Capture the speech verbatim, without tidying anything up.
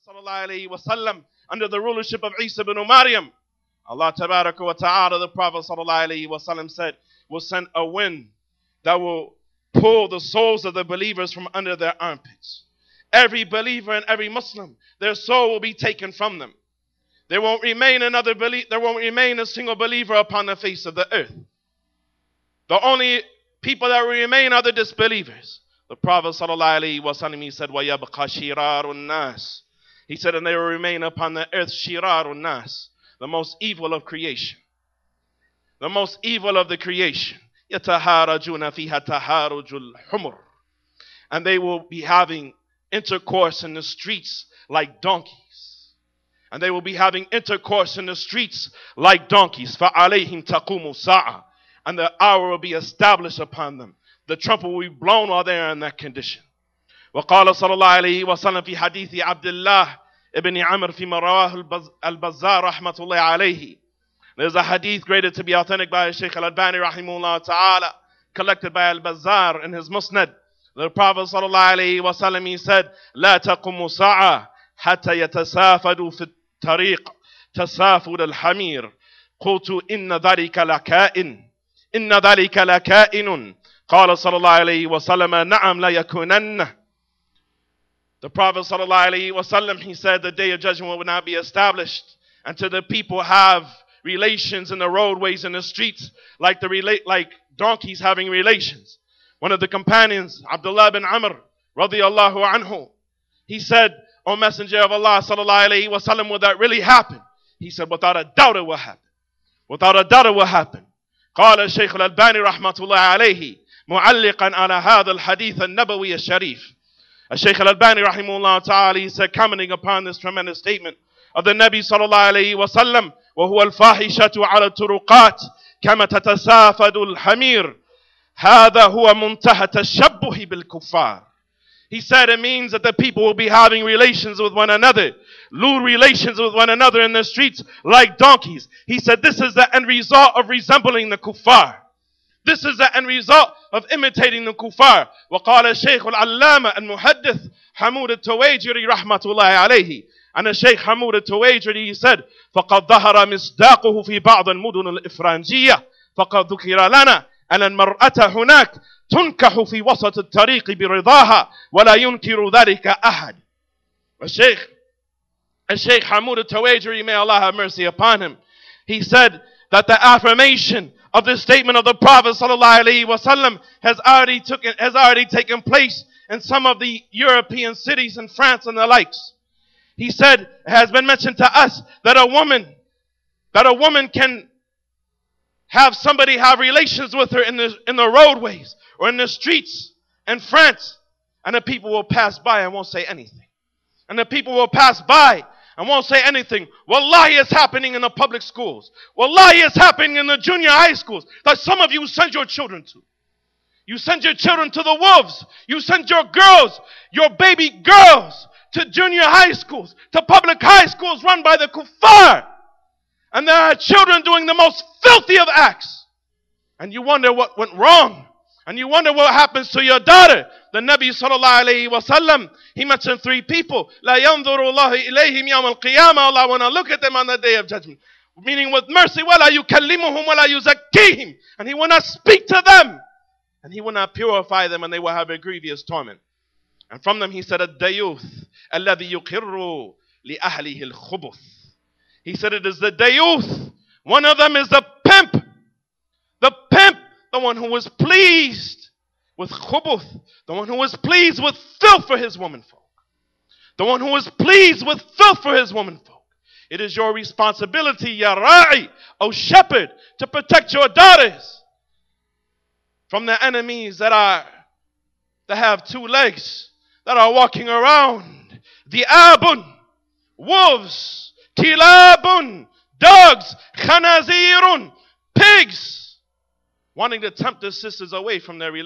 sallallahu alayhi wa sallam, under the rulership of Isa ibn Maryam, Allah tabaraka wa ta'ala, the Prophet sallallahu alayhi wa sallam said, will send a wind that will pull the souls of the believers from under their armpits. Every believer and every Muslim, their soul will be taken from them. There won't remain another belie- there won't remain a single believer upon the face of the earth. The only people that will remain are the disbelievers. The Prophet sallallahu alaihi wasallam, he said, وَيَبْقَى شِرَارُ النَّاسِ. He said, and they will remain upon the earth, شِرَارُ النَّاسِ, the most evil of creation. The most evil of the creation. يَتَهَارَجُونَ فِيهَا تَهَارُجُ الْحُمُرِ. And they will be having intercourse in the streets like donkeys. And they will be having intercourse in the streets like donkeys. فَعَلَيْهِمْ تَقُومُ السَّاعَةِ. And the hour will be established upon them. The trumpet will be blown while they are in that condition. وقال صلى الله عليه وسلم في حديث عبد الله ابن عمر فيما رواه البزار رحمة الله عليه. There's a hadith graded to be authentic by Shaykh al-Albani rahimahullah ta'ala, collected by al-Bazzar in his Musnad. The Prophet صلى الله عليه وسلم, he said, لا تقوم ساعة حتى يتسافدوا في الطريق تسافد الحمير. قلت إن ذلك لكائن إن ذلك لكائن. قال صلى الله عليه وسلم نعم لا يكونن. The Prophet sallallahu alaihi wasallam, he said the day of judgment will not be established until the people have relations in the roadways and the streets like the relate like donkeys having relations. One of the companions, Abdullah bin Amr radiyallahu anhu, he said, O Messenger of Allah sallallahu alaihi wasallam, will that really happen? He said, without a doubt it will happen. Without a doubt it will happen. قال الشيخ الألباني رحمة الله عليه معلقا على هذا الحديث النبوي الشريف. Shaykh al-Albani rahimahullah ta'ala, he said, commenting upon this tremendous statement of the Nabi sallallahu alayhi wa sallam, وَهُوَ الْفَاحِشَةُ عَلَى الطُّرُقَاتِ كَمَا تَتَسَافَدُ الْحَمِيرُ هَذَا هُوَ مُنْتَهَى التَّشَبُّهِ بِالْكُفَّارِ. He said it means that the people will be having relations with one another, lewd relations with one another in the streets like donkeys. He said this is the end result of resembling the kuffar. This is the end result of imitating the kuffar. وقال الشيخ العلامة المحدث حمود التويجري رحمة الله عليه. And the Shaykh Hamoud al-Tuwaijri, he said, فقد ظهر مصداقه في بعض المدن الإفرنجية فقد ذكر لنا أن المرأة هناك تنكح في وسط الطريق برضاها ولا ينكر ذلك أحد. The Shaykh, the Shaykh Hamoud al-Tuwaijri, may Allah have mercy upon him, he said that the affirmation of the statement of the Prophet sallallahu alaihi wasallam has already taken has already taken place in some of the European cities in France and the likes. He said it has been mentioned to us that a woman that a woman can have somebody have relations with her in the in the roadways or in the streets in France, and the people will pass by and won't say anything. And the people will pass by and won't say anything. Wallahi, it's happening in the public schools. Wallahi, it's happening in the junior high schools that some of you send your children to. You send your children to the wolves. You send your girls, your baby girls, to junior high schools, to public high schools run by the kuffar. And there are children doing the most filthy of acts. And you wonder what went wrong. And you wonder what happens to your daughter. The Nabi sallallahu alayhi wa sallam, he mentioned three people. La yanzuru Allahu ilayhim yawm al-qiyamah. Allah will not look at them on the day of judgment. Meaning with mercy, wala yukallimuhum wala yuzakkihim. And he will not speak to them. And he will not purify them, and they will have a grievous torment. And from them he said, ad-dayuth alladhi yuqirru li ahlihi al-khubuth. He said it is the dayuth. One of them is the pimp. The pimp. The one who was pleased with khubuth. The one who was pleased with filth for his womenfolk. The one who was pleased with filth for his womenfolk. It is your responsibility, ya ra'i, O shepherd, to protect your daughters from the enemies that are that have two legs, that are walking around. The abun, wolves, kilabun, dogs, khanazirun, pigs, wanting to tempt their sisters away from their relationship.